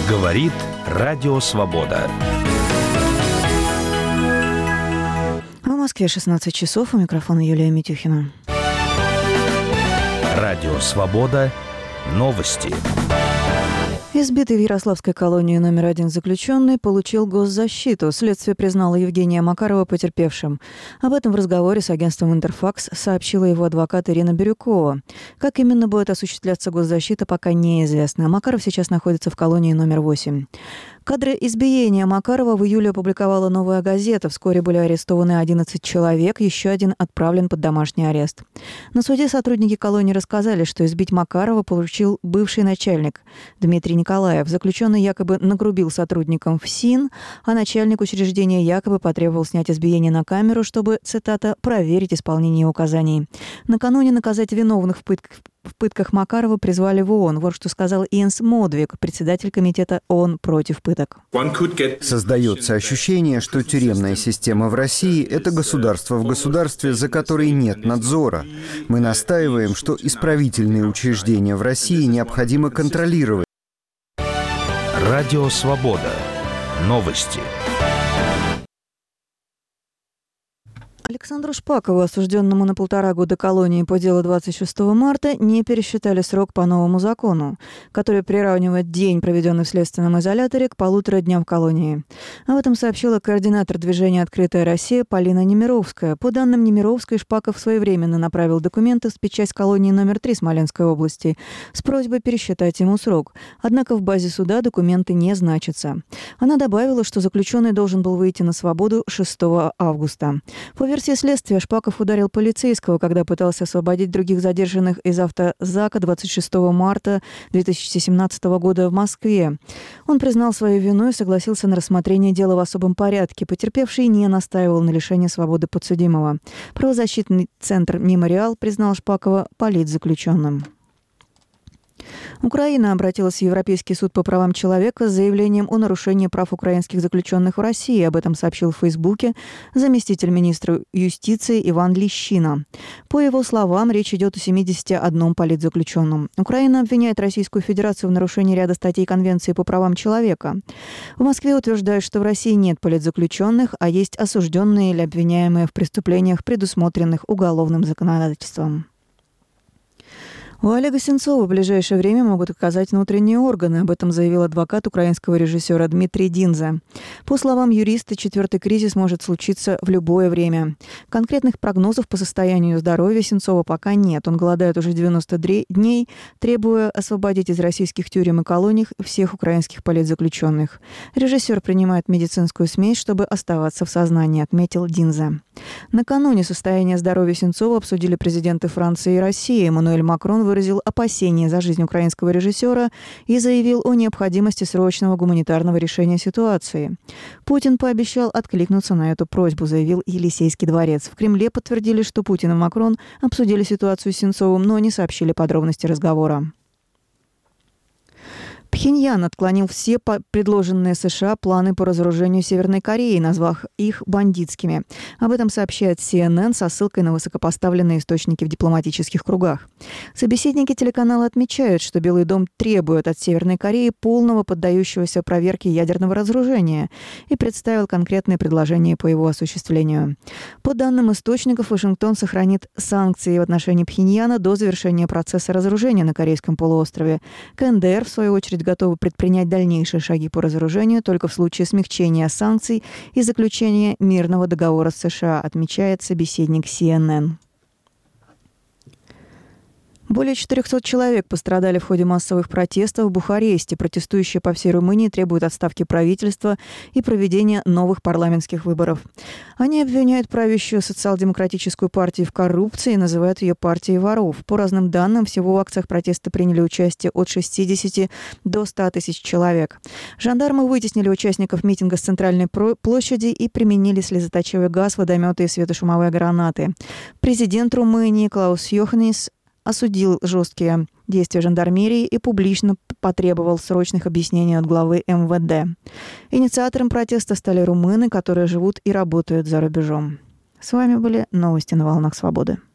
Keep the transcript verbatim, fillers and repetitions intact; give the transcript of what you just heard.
Говорит Радио Свобода. В Москве шестнадцать часов. У микрофона Юлия Митюхина. Радио Свобода. Новости. Избитый в Ярославской колонии номер один заключенный получил госзащиту. Следствие признало Евгения Макарова потерпевшим. Об этом в разговоре с агентством «Интерфакс» сообщила его адвокат Ирина Бирюкова. Как именно будет осуществляться госзащита, пока неизвестно. Макаров сейчас находится в колонии номер восемь. Кадры избиения Макарова в июле опубликовала «Новая газета». Вскоре были арестованы одиннадцать человек, еще один отправлен под домашний арест. На суде сотрудники колонии рассказали, что избить Макарова получил бывший начальник Дмитрий Николаев. Заключенный якобы нагрубил сотрудникам ФСИН, а начальник учреждения якобы потребовал снять избиение на камеру, чтобы, цитата, «проверить исполнение указаний». Накануне наказать виновных в пытках В пытках Макарова призвали в ООН. Вот что сказал Йенс Модвик, председатель комитета ООН против пыток. Создается ощущение, что тюремная система в России – это государство в государстве, за которой нет надзора. Мы настаиваем, что исправительные учреждения в России необходимо контролировать. Радио Свобода. Новости. Александру Шпакову, осужденному на полтора года колонии по делу двадцать шестого марта, не пересчитали срок по новому закону, который приравнивает день, проведенный в следственном изоляторе, к полутора дням в колонии. Об этом сообщила координатор движения «Открытая Россия» Полина Немировская. По данным Немировской, Шпаков своевременно направил документы в спецчасть колонии номер три Смоленской области с просьбой пересчитать ему срок. Однако в базе суда документы не значатся. Она добавила, что заключенный должен был выйти на свободу шестого августа. По версии следствия, Шпаков ударил полицейского, когда пытался освободить других задержанных из автозака двадцать шестого марта две тысячи семнадцатого года в Москве. Он признал свою вину и согласился на рассмотрение дела в особом порядке. Потерпевший не настаивал на лишении свободы подсудимого. Правозащитный центр «Мемориал» признал Шпакова политзаключенным. Украина обратилась в Европейский суд по правам человека с заявлением о нарушении прав украинских заключенных в России. Об этом сообщил в Фейсбуке заместитель министра юстиции Иван Лещина. По его словам, речь идет о семидесяти одном политзаключенном. Украина обвиняет Российскую Федерацию в нарушении ряда статей Конвенции по правам человека. В Москве утверждают, что в России нет политзаключенных, а есть осужденные или обвиняемые в преступлениях, предусмотренных уголовным законодательством. У Олега Сенцова в ближайшее время могут отказать внутренние органы. Об этом заявил адвокат украинского режиссера Дмитрий Динза. По словам юриста, четвертый кризис может случиться в любое время. Конкретных прогнозов по состоянию здоровья Сенцова пока нет. Он голодает уже девяносто дней, требуя освободить из российских тюрем и колоний всех украинских политзаключенных. Режиссер принимает медицинскую смесь, чтобы оставаться в сознании, отметил Динза. Накануне состояние здоровья Сенцова обсудили президенты Франции и России. Эммануэль Макрон выразил опасения за жизнь украинского режиссера и заявил о необходимости срочного гуманитарного решения ситуации. Путин пообещал откликнуться на эту просьбу, заявил Елисейский дворец. В Кремле подтвердили, что Путин и Макрон обсудили ситуацию с Сенцовым, но не сообщили подробности разговора. Пхеньян отклонил все предложенные США планы по разоружению Северной Кореи, назвав их бандитскими. Об этом сообщает Си Эн Эн со ссылкой на высокопоставленные источники в дипломатических кругах. Собеседники телеканала отмечают, что Белый дом требует от Северной Кореи полного поддающегося проверке ядерного разоружения и представил конкретные предложения по его осуществлению. По данным источников, Вашингтон сохранит санкции в отношении Пхеньяна до завершения процесса разоружения на Корейском полуострове. ка эн дэ эр, в свою очередь, готовы предпринять дальнейшие шаги по разоружению только в случае смягчения санкций и заключения мирного договора с США, отмечает собеседник Си Эн Эн. Более четырехсот человек пострадали в ходе массовых протестов в Бухаресте. Протестующие по всей Румынии требуют отставки правительства и проведения новых парламентских выборов. Они обвиняют правящую социал-демократическую партию в коррупции и называют ее партией воров. По разным данным, всего в акциях протеста приняли участие от шестидесяти до ста тысяч человек. Жандармы вытеснили участников митинга с центральной площади и применили слезоточивый газ, водометы и светошумовые гранаты. Президент Румынии Клаус Йоханнис осудил жесткие действия жандармерии и публично потребовал срочных объяснений от главы эм вэ дэ. Инициатором протеста стали румыны, которые живут и работают за рубежом. С вами были новости на волнах свободы.